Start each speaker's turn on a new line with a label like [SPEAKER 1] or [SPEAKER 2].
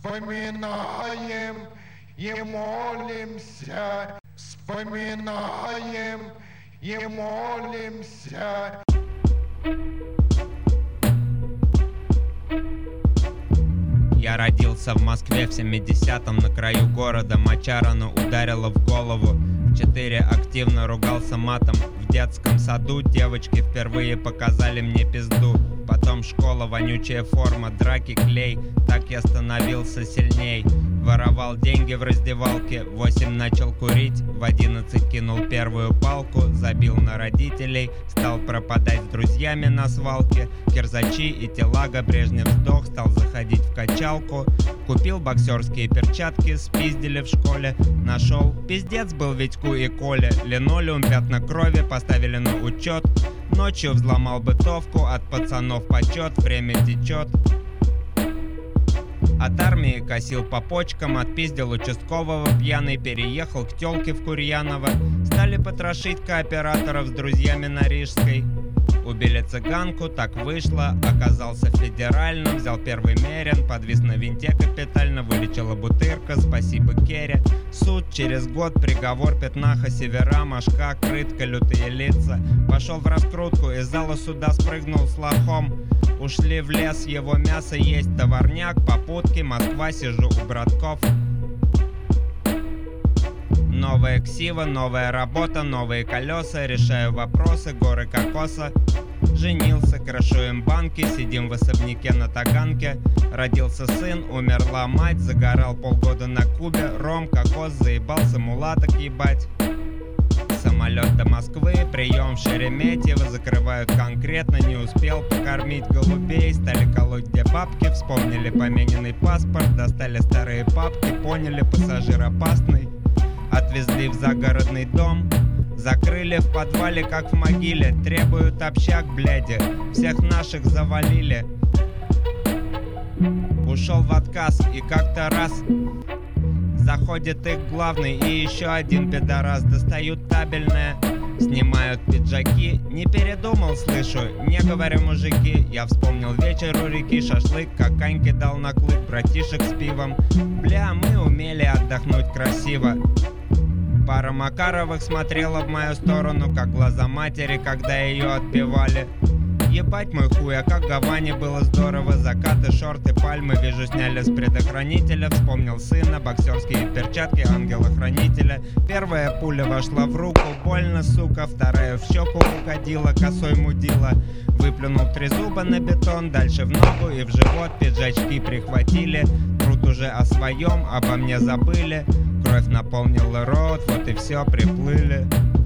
[SPEAKER 1] Вспоминаем и молимся, вспоминаем и молимся.
[SPEAKER 2] Я родился в Москве в 70-м, на краю города. Моча рано ударила в голову. В 4 активно ругался матом. В детском саду девочки впервые показали мне пизду. Потом школа, вонючая форма, драки, клей. Так я становился сильней. Воровал деньги в раздевалке. В 8 начал курить, в 11 кинул первую палку. Забил на родителей, стал пропадать с друзьями на свалке. Кирзачи и телага, Брежнев сдох, стал заходить в качалку. Купил боксерские перчатки, спиздили в школе. Нашел, пиздец был Витьку и Коле. Линолеум, пятна крови, поставили на учет. Ночью взломал бытовку, от пацанов почет, время течет. От армии косил по почкам, отпиздил участкового, пьяный переехал к тёлке в Курьяново. Стали потрошить кооператоров с друзьями на Рижской. Убили цыганку, так вышло, оказался федеральным. Взял первый мерен, подвис на винте капитально. Вылечила бутырка, спасибо Кере. Суд через год, приговор, пятнаха, севера, мошка, крытка, лютые лица. Пошел в раскрутку, из зала суда спрыгнул с лохом. Ушли в лес, его мясо есть, товарняк, попутки, Москва, сижу у братков. Новая ксива, новая работа, новые колеса. Решаю вопросы, горы кокоса. Женился, крошу им банки, сидим в особняке на Таганке. Родился сын, умерла мать, загорал полгода на Кубе. Ром, кокос, заебался мулаток ебать. Самолет до Москвы, прием в Шереметьево. Закрывают конкретно, не успел покормить голубей. Стали колоть где бабки, вспомнили помененный паспорт. Достали старые папки, поняли, пассажир опасный. Отвезли в загородный дом, закрыли в подвале, как в могиле. Требуют общак, бляди, всех наших завалили. Ушел в отказ, и как-то раз заходит их главный и еще один пидорас. Достают табельное, снимают пиджаки. Не передумал, слышу, не говорю, мужики. Я вспомнил вечер у реки, шашлык, как Аньке дал на клык, братишек с пивом. Бля, мы умели отдохнуть красиво. Пара Макаровых смотрела в мою сторону, как глаза матери, когда ее отбивали. Ебать мой хуй, а как в Гаване было здорово. Закаты, шорты, пальмы, вижу, сняли с предохранителя. Вспомнил сына, боксерские перчатки, ангела-хранителя. Первая пуля вошла в руку, больно, сука. Вторая в щеку угодила, косой мудила. Выплюнул 3 зуба на бетон, дальше в ногу и в живот. Пиджачки прихватили, труд уже о своем, обо мне забыли. Кровь наполнила рот, вот и все, приплыли.